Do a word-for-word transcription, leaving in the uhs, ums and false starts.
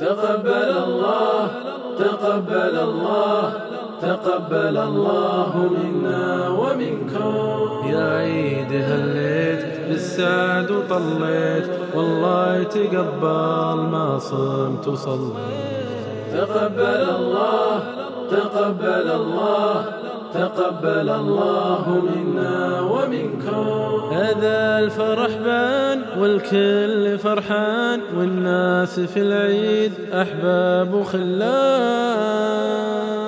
تقبل الله تقبل الله تقبل الله منا ومنكم. يا عيد هليت بالسعد وطليت، والله يتقبل ما صمت وصليت. تقبل الله تقبل الله تقبل الله منا ومنكم. هذا الفرح بان والكل فرحان، والناس في العيد أحباب وخلان.